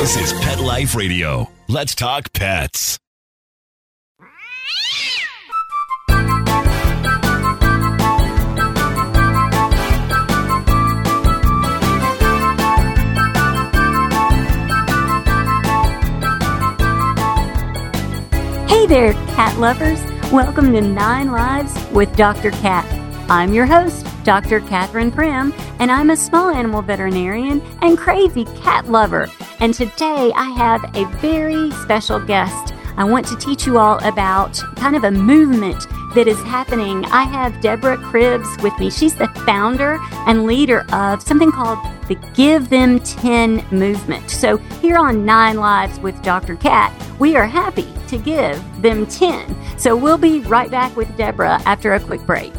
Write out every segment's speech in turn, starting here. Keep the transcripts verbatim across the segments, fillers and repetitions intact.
This is Pet Life Radio. Let's talk pets. Hey there, cat lovers. Welcome to Nine Lives with Doctor Cat. I'm your host, Doctor Catherine Prim, and I'm a small animal veterinarian and crazy cat lover. And today I have a very special guest. I want to teach you all about kind of a movement that is happening. I have Deborah Cribbs with me. She's the founder and leader of something called the Give Them ten movement. So here on Nine Lives with Doctor Cat, we are happy to give them ten. So we'll be right back with Deborah after a quick break.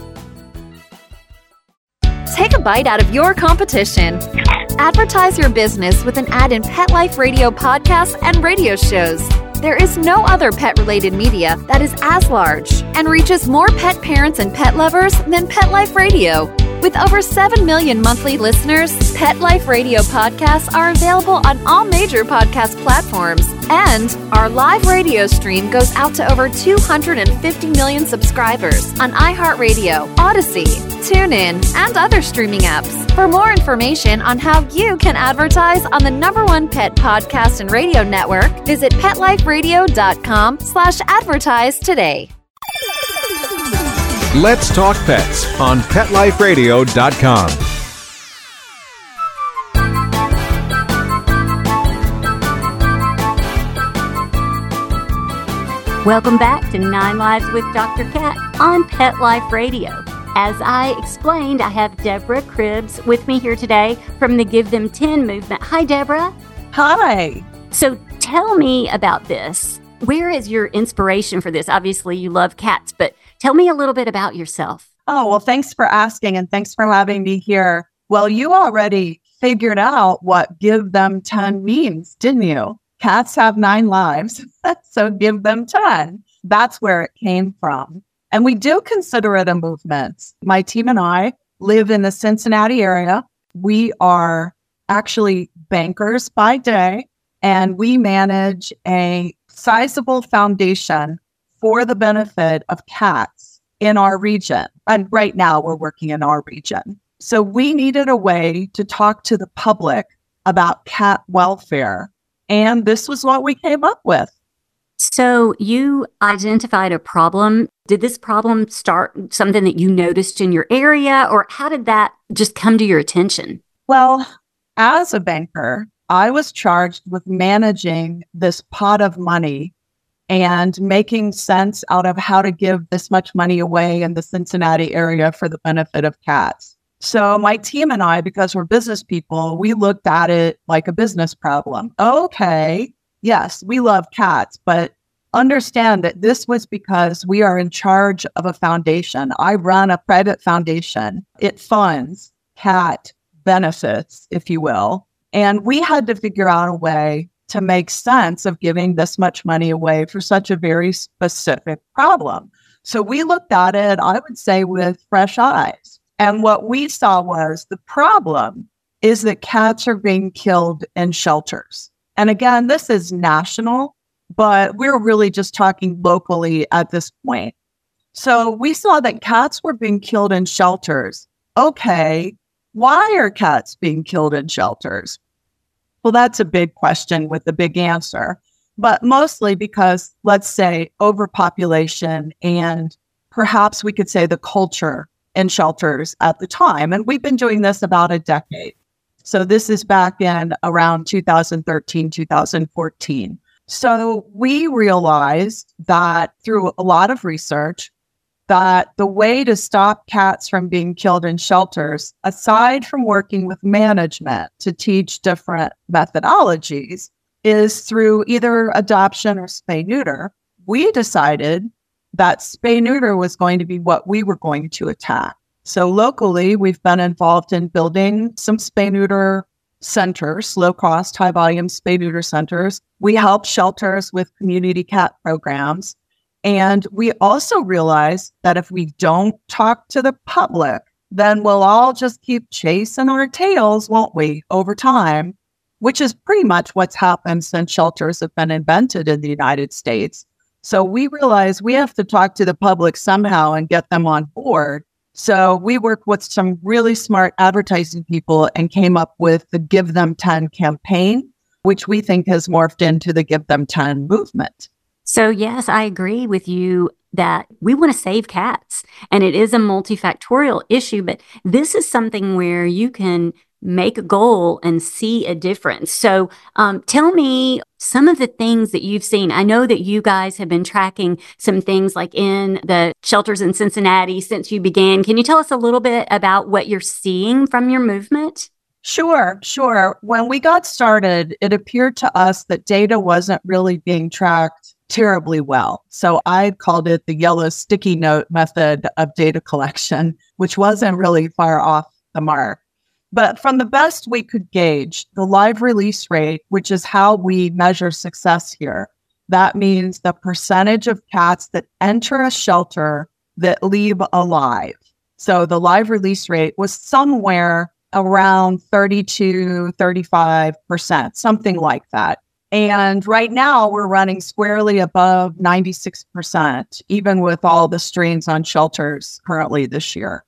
Take a bite out of your competition. Advertise your business with an ad in Pet Life Radio podcasts and radio shows. There is no other pet-related media that is as large and reaches more pet parents and pet lovers than Pet Life Radio. With over seven million monthly listeners, Pet Life Radio podcasts are available on all major podcast platforms. And our live radio stream goes out to over two hundred fifty million subscribers on iHeartRadio, Odyssey, TuneIn, and other streaming apps. For more information on how you can advertise on the number one pet podcast and radio network, visit PetLifeRadio.com slash advertise today. Let's Talk Pets on Pet Life Radio dot com. Welcome back to Nine Lives with Doctor Cat on Pet Life Radio. As I explained, I have Deborah Cribbs with me here today from the Give Them ten movement. Hi, Deborah. Hi. So tell me about this. Where is your inspiration for this? Obviously, you love cats, but tell me a little bit about yourself. Oh, well, thanks for asking and thanks for having me here. Well, you already figured out what Give Them ten means, didn't you? Cats have nine lives, so give them ten. That's where it came from. And we do consider it a movement. My team and I live in the Cincinnati area. We are actually bankers by day, and we manage a sizable foundation for the benefit of cats in our region. And right now we're working in our region. So we needed a way to talk to the public about cat welfare. And this was what we came up with. So you identified a problem. Did this problem start something that you noticed in your area, or how did that just come to your attention? Well, as a banker, I was charged with managing this pot of money and making sense out of how to give this much money away in the Cincinnati area for the benefit of cats. So my team and I, because we're business people, we looked at it like a business problem. Okay, yes, we love cats, but understand that this was because we are in charge of a foundation. I run a private foundation. It funds cat benefits, if you will. And we had to figure out a way to make sense of giving this much money away for such a very specific problem. So we looked at it, I would say, with fresh eyes. And what we saw was the problem is that cats are being killed in shelters. And again, this is national, but we're really just talking locally at this point. So we saw that cats were being killed in shelters. Okay, why are cats being killed in shelters? Well, that's a big question with a big answer, but mostly because, let's say, overpopulation and perhaps we could say the culture in shelters at the time. And we've been doing this about a decade. So this is back in around two thousand thirteen, two thousand fourteen. So we realized that through a lot of research, that the way to stop cats from being killed in shelters, aside from working with management to teach different methodologies, is through either adoption or spay-neuter. We decided that spay-neuter was going to be what we were going to attack. So locally, we've been involved in building some spay-neuter centers, low-cost, high-volume spay-neuter centers. We help shelters with community cat programs. And we also realize that if we don't talk to the public, then we'll all just keep chasing our tails, won't we, over time? which is pretty much what's happened since shelters have been invented in the United States. So we realized we have to talk to the public somehow and get them on board. So we worked with some really smart advertising people and came up with the Give Them ten campaign, which we think has morphed into the Give Them ten movement. So yes, I agree with you that we want to save cats, and it is a multifactorial issue, but this is something where you can make a goal and see a difference. So um, tell me some of the things that you've seen. I know that you guys have been tracking some things like in the shelters in Cincinnati since you began. Can you tell us a little bit about what you're seeing from your movement? Sure, sure. When we got started, it appeared to us that data wasn't really being tracked terribly well. So I called it the yellow sticky note method of data collection, which wasn't really far off the mark. But from the best we could gauge, the live release rate, which is how we measure success here, that means the percentage of cats that enter a shelter that leave alive. So the live release rate was somewhere around thirty-two, thirty-five percent, something like that. And right now we're running squarely above ninety-six percent, even with all the strains on shelters currently this year.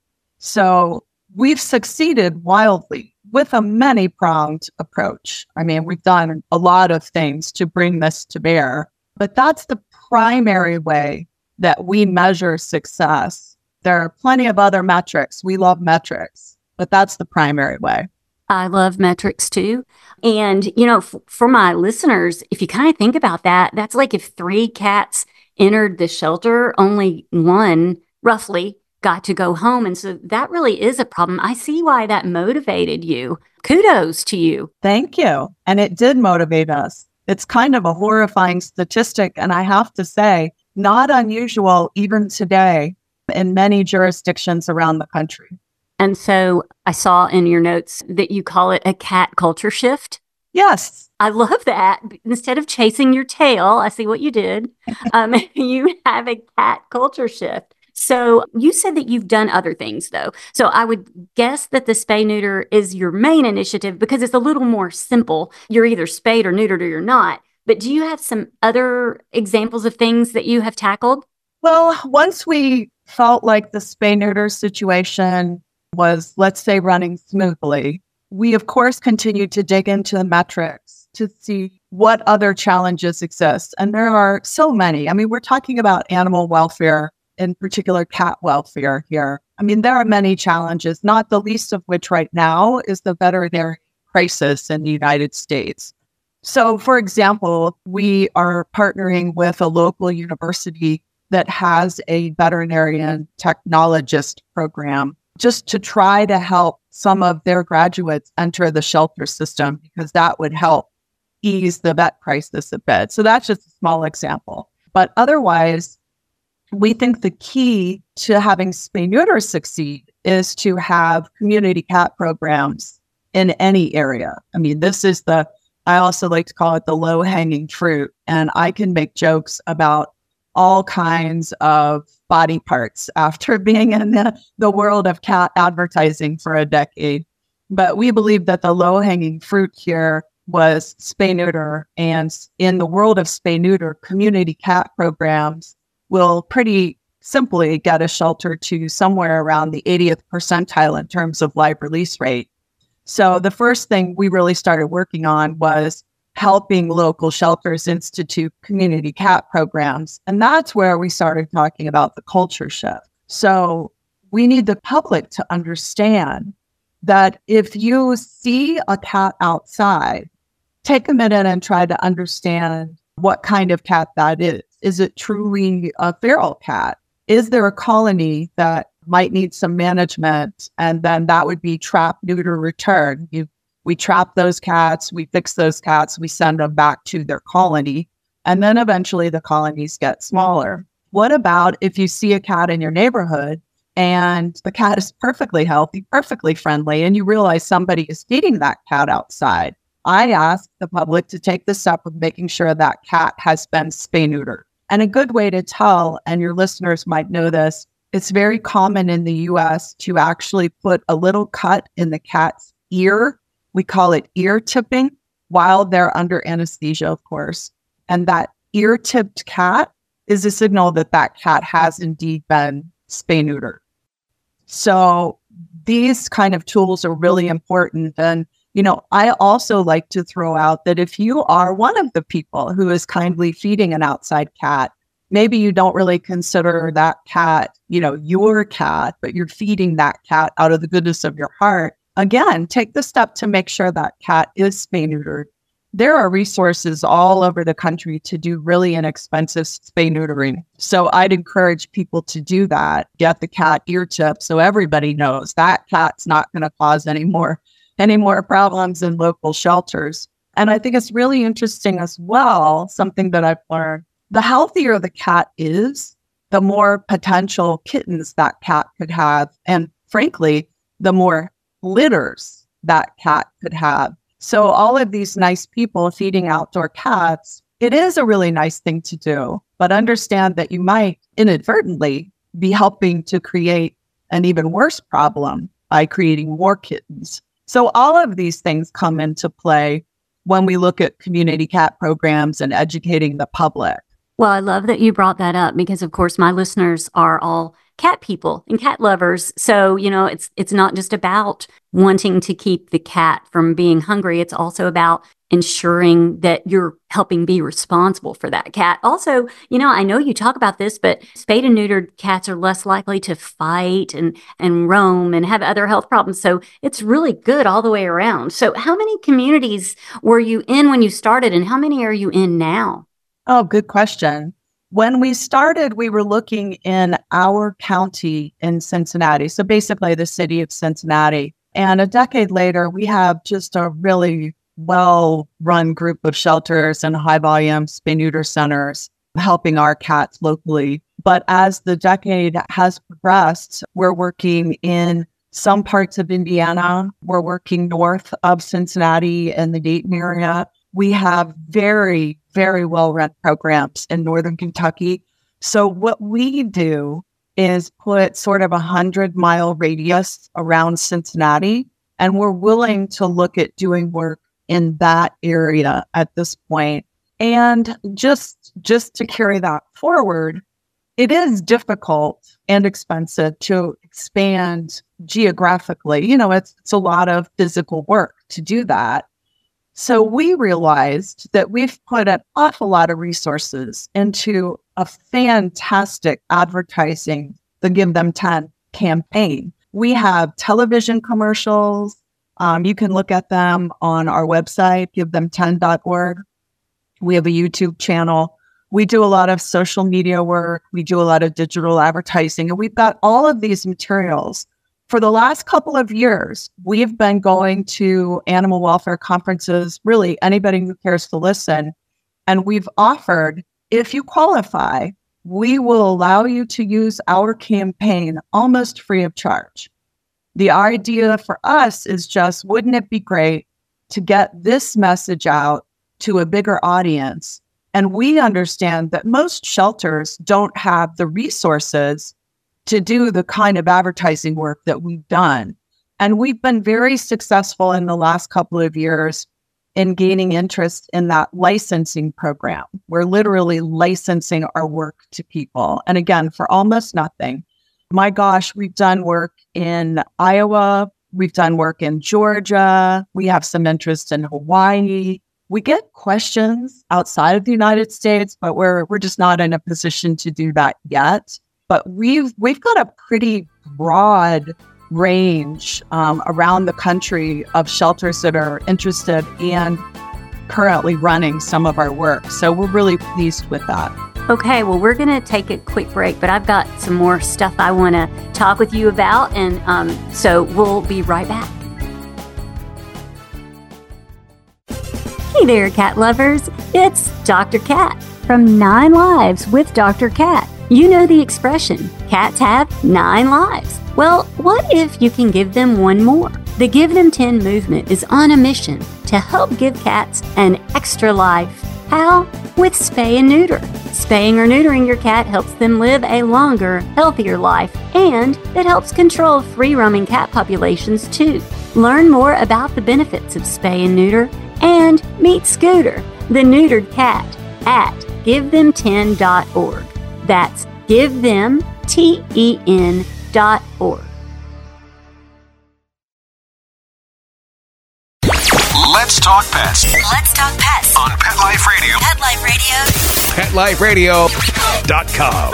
So we've succeeded wildly with a many-pronged approach. I mean, we've done a lot of things to bring this to bear, but that's the primary way that we measure success. There are plenty of other metrics. We love metrics, but that's the primary way. I love metrics too. And, you know, f- for my listeners, if you kind of think about that, that's like if three cats entered the shelter, only one roughly got to go home. And so that really is a problem. I see why that motivated you. Kudos to you. Thank you. And it did motivate us. It's kind of a horrifying statistic. And I have to say, not unusual even today in many jurisdictions around the country. And so I saw in your notes that you call it a cat culture shift. Yes. I love that. Instead of chasing your tail, I see what you did. Um, you have a cat culture shift. So you said that you've done other things, though. So I would guess that the spay neuter is your main initiative because it's a little more simple. You're either spayed or neutered or you're not. But do you have some other examples of things that you have tackled? Well, once we felt like the spay neuter situation was, let's say, running smoothly, we, of course, continued to dig into the metrics to see what other challenges exist. And there are so many. I mean, we're talking about animal welfare, in particular cat welfare here. I mean, there are many challenges, not the least of which right now is the veterinary crisis in the United States. So, for example, we are partnering with a local university that has a veterinarian technologist program just to try to help some of their graduates enter the shelter system because that would help ease the vet crisis a bit. So that's just a small example. But otherwise, we think the key to having spay neuter succeed is to have community cat programs in any area. I mean, this is the, I also like to call it the low-hanging fruit. And I can make jokes about all kinds of body parts after being in the, the world of cat advertising for a decade. But we believe that the low-hanging fruit here was spay neuter. And in the world of spay neuter, community cat programs will pretty simply get a shelter to somewhere around the eightieth percentile in terms of live release rate. So the first thing we really started working on was helping local shelters institute community cat programs. And that's where we started talking about the culture shift. So we need the public to understand that if you see a cat outside, take a minute and try to understand what kind of cat that is. Is it truly a feral cat? Is there a colony that might need some management? And then that would be trap, neuter, return. You, we trap those cats, we fix those cats, we send them back to their colony, and then eventually the colonies get smaller. What about if you see a cat in your neighborhood and the cat is perfectly healthy, perfectly friendly, and you realize somebody is feeding that cat outside? I ask the public to take the step of making sure that cat has been spay neutered. And a good way to tell, and your listeners might know this, it's very common in the U S to actually put a little cut in the cat's ear. We call it ear tipping. while they're under anesthesia, of course. And that ear-tipped cat is a signal that that cat has indeed been spay-neutered. So these kind of tools are really important. And, you know, I also like to throw out that if you are one of the people who is kindly feeding an outside cat, maybe you don't really consider that cat, you know, your cat, but you're feeding that cat out of the goodness of your heart. Again, take the step to make sure that cat is spay-neutered. There are resources all over the country to do really inexpensive spay-neutering. So I'd encourage people to do that. Get the cat ear tip so everybody knows that cat's not going to cause any more, any more problems in local shelters. And I think it's really interesting as well, something that I've learned. The healthier the cat is, the more potential kittens that cat could have. And frankly, the more litters that cat could have. So all of these nice people feeding outdoor cats, it is a really nice thing to do, but understand that you might inadvertently be helping to create an even worse problem by creating more kittens. So all of these things come into play when we look at community cat programs and educating the public. Well, I love that you brought that up because, of course, my listeners are all cat people and cat lovers. So, you know, it's it's not just about wanting to keep the cat from being hungry. It's also about ensuring that you're helping be responsible for that cat. Also, you know, I know you talk about this, but spayed and neutered cats are less likely to fight and, and roam and have other health problems. So it's really good all the way around. So how many communities were you in when you started and how many are you in now? Oh, good question. When we started, we were looking in our county in Cincinnati. So basically the city of Cincinnati. And a decade later, we have just a really well-run group of shelters and high-volume spay-neuter centers helping our cats locally. But as the decade has progressed, we're working in some parts of Indiana. We're working north of Cincinnati in the Dayton area. We have very, very well-run programs in Northern Kentucky. So what we do is put sort of a hundred-mile radius around Cincinnati, and we're willing to look at doing work in that area at this point. And just, just to carry that forward, it is difficult and expensive to expand geographically. You know, it's, it's a lot of physical work to do that. So we realized that we've put an awful lot of resources into a fantastic advertising, the Give Them ten campaign. We have television commercials. Um, you can look at them on our website, give them ten dot org. We have a YouTube channel. We do a lot of social media work. We do a lot of digital advertising. And we've got all of these materials. For the last couple of years, we've been going to animal welfare conferences, really anybody who cares to listen. And we've offered, if you qualify, we will allow you to use our campaign almost free of charge. The idea for us is just, wouldn't it be great to get this message out to a bigger audience? And we understand that most shelters don't have the resources to do the kind of advertising work that we've done. And we've been very successful in the last couple of years in gaining interest in that licensing program. We're literally licensing our work to people. And again, for almost nothing. My gosh, we've done work in Iowa. We've done work in Georgia. We have some interest in Hawaii. We get questions outside of the United States, but we're we're just not in a position to do that yet. But we've we've got a pretty broad range um, around the country of shelters that are interested and currently running some of our work. So we're really pleased with that. Okay, well, we're going to take a quick break, but I've got some more stuff I want to talk with you about. And um, so we'll be right back. Hey there, cat lovers. It's Doctor Cat from Nine Lives with Doctor Cat. You know the expression, cats have nine lives. Well, what if you can give them one more? The Give Them ten movement is on a mission to help give cats an extra life. How? With spay and neuter. Spaying or neutering your cat helps them live a longer, healthier life, and it helps control free-roaming cat populations too. Learn more about the benefits of spay and neuter And meet Scooter, the neutered cat, at give them ten dot org. That's give them ten dot org. Let's talk pets Let's talk pets on Pet Life Radio. Pet Life Radio. pet life radio Dot com.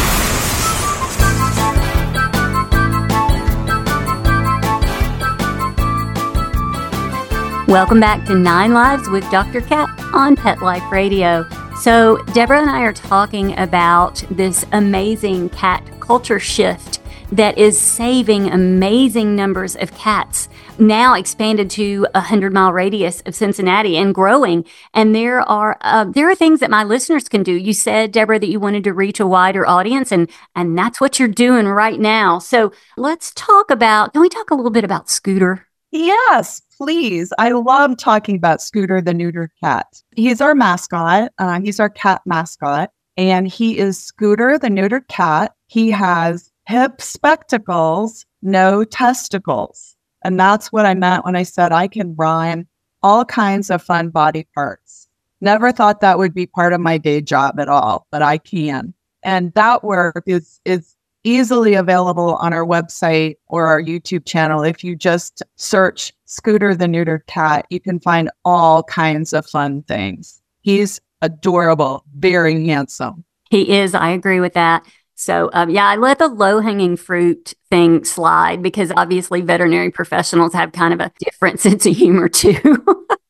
Welcome back to Nine Lives with Doctor Cat on Pet Life Radio. So, Deborah and I are talking about this amazing cat culture shift that is saving amazing numbers of cats, now expanded to a hundred mile radius of Cincinnati and growing. And there are uh, there are things that my listeners can do. You said, Deborah, that you wanted to reach a wider audience, and and that's what you're doing right now. So let's talk about. Can we talk a little bit about Scooter? Yes, please. I love talking about Scooter, the neutered cat. He's our mascot. Uh, he's our cat mascot. And he is Scooter, the neutered cat. He has hip spectacles, no testicles. And that's what I meant when I said I can rhyme all kinds of fun body parts. Never thought that would be part of my day job at all, but I can. And that work is, is easily available on our website or our YouTube channel. If you just search Scooter the neutered cat, you can find all kinds of fun things. He's adorable, very handsome. He is. I agree with that. So, um, yeah, I let the low-hanging fruit thing slide because obviously veterinary professionals have kind of a different sense of humor too.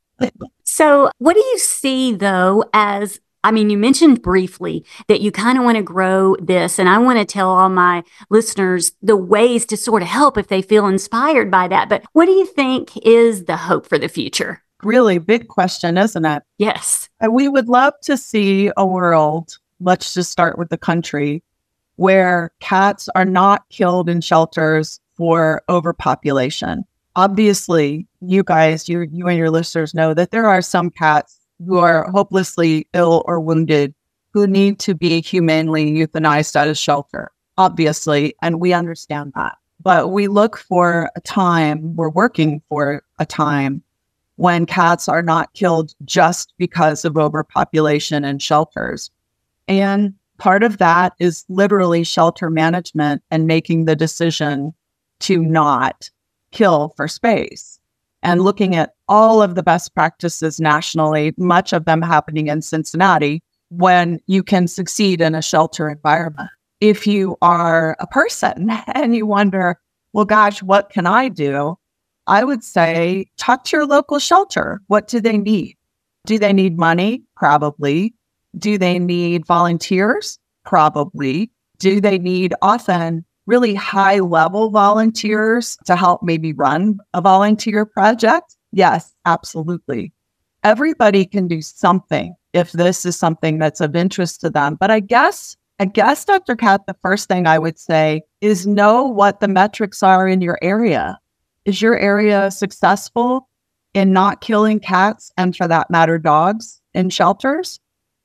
So what do you see, though, as I mean, you mentioned briefly that you kind of want to grow this, and I want to tell all my listeners the ways to sort of help if they feel inspired by that. But what do you think is the hope for the future? Really big question, isn't it? Yes. And we would love to see a world, let's just start with the country, where cats are not killed in shelters for overpopulation. Obviously, you guys, you, you and your listeners know that there are some cats who are hopelessly ill or wounded, who need to be humanely euthanized at a shelter, obviously, and we understand that. But we look for a time, we're working for a time when cats are not killed just because of overpopulation in shelters. And part of that is literally shelter management and making the decision to not kill for space. And looking at all of the best practices nationally, much of them happening in Cincinnati, when you can succeed in a shelter environment. If you are a person and you wonder, well, gosh, what can I do? I would say talk to your local shelter. What do they need? Do they need money? Probably. Do they need volunteers? Probably. Do they need often really high level volunteers to help maybe run a volunteer project? Yes, absolutely. Everybody can do something if this is something that's of interest to them. But I guess, I guess, Doctor Cat, the first thing I would say is know what the metrics are in your area. Is your area successful in not killing cats and, for that matter, dogs in shelters?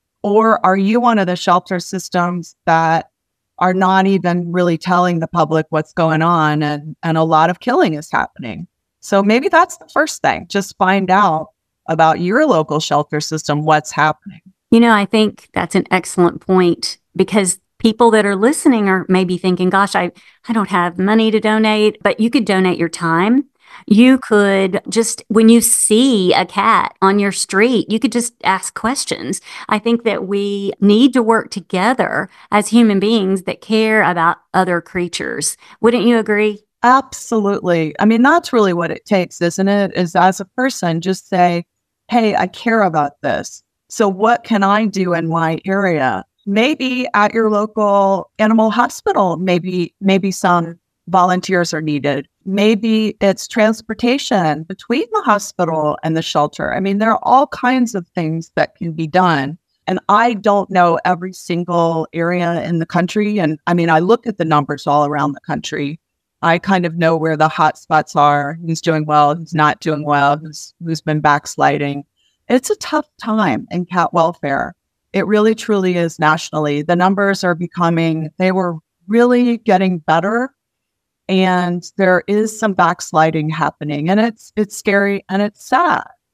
Or are you one of the shelter systems that are not even really telling the public what's going on, and, and a lot of killing is happening? So maybe that's the first thing. Just find out about your local shelter system, what's happening. You know, I think that's an excellent point, because people that are listening are maybe thinking, gosh, I, I don't have money to donate, but you could donate your time. You could just, when you see a cat on your street, you could just ask questions. I think that we need to work together as human beings that care about other creatures. Wouldn't you agree? Absolutely. I mean, that's really what it takes, isn't it? Is as a person, just say, hey, I care about this. So what can I do in my area? Maybe at your local animal hospital, maybe, maybe some volunteers are needed. Maybe it's transportation between the hospital and the shelter. I mean, there are all kinds of things that can be done. And I don't know every single area in the country. And I mean, I look at the numbers all around the country. I kind of know where the hot spots are, who's doing well, who's not doing well, who's, who's been backsliding. It's a tough time in cat welfare. It really, truly is nationally. The numbers are becoming, they were really getting better. And there is some backsliding happening, and it's it's scary and it's sad.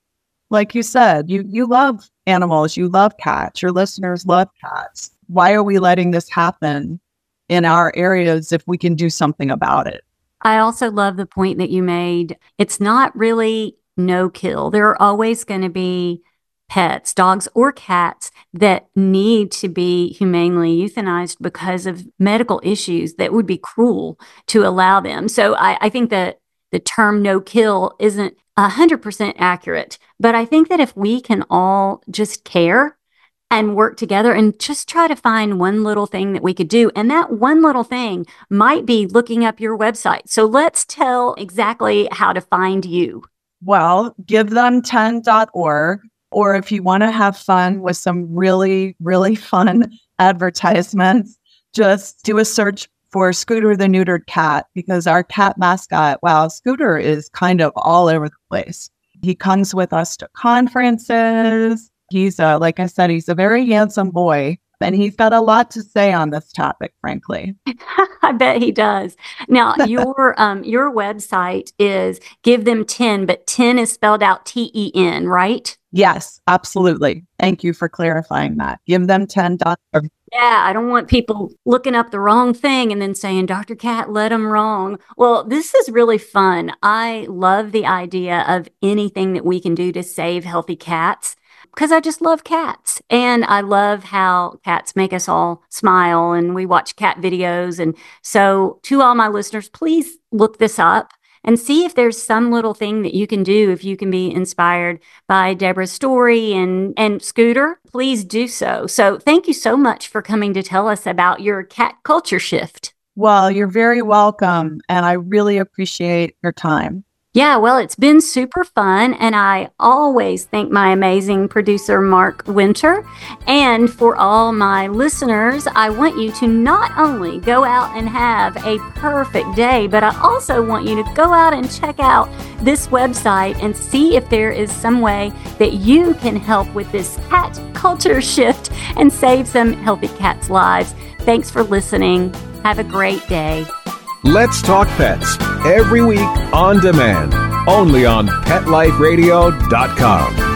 Like you said, you, you love animals, you love cats, your listeners love cats. Why are we letting this happen in our areas if we can do something about it? I also love the point that you made. It's not really no kill. There are always going to be pets, dogs or cats, that need to be humanely euthanized because of medical issues that would be cruel to allow them. So I, I think that the term no kill isn't one hundred percent accurate. But I think that if we can all just care and work together and just try to find one little thing that we could do, and that one little thing might be looking up your website. So let's tell exactly how to find you. Well, give them ten dot org. Or if you want to have fun with some really, really fun advertisements, just do a search for Scooter the Neutered Cat, because our cat mascot, wow, Scooter is kind of all over the place. He comes with us to conferences. He's, a, like I said, he's a very handsome boy, and he's got a lot to say on this topic, frankly. I bet he does. Now, your um, your website is Give Them ten, but ten is spelled out T E N, right? Yes, absolutely. Thank you for clarifying that. Give them ten dot org. Yeah, I don't want people looking up the wrong thing and then saying, Doctor Cat led them wrong. Well, this is really fun. I love the idea of anything that we can do to save healthy cats, because I just love cats. And I love how cats make us all smile, and we watch cat videos. And so to all my listeners, please look this up and see if there's some little thing that you can do. If you can be inspired by Deborah's story and, and Scooter, please do so. So thank you so much for coming to tell us about your cat culture shift. Well, you're very welcome. And I really appreciate your time. Yeah, well, it's been super fun, and I always thank my amazing producer, Mark Winter. And for all my listeners, I want you to not only go out and have a perfect day, but I also want you to go out and check out this website and see if there is some way that you can help with this cat culture shift and save some healthy cats' lives. Thanks for listening. Have a great day. Let's Talk Pets, every week on demand, only on pet life radio dot com.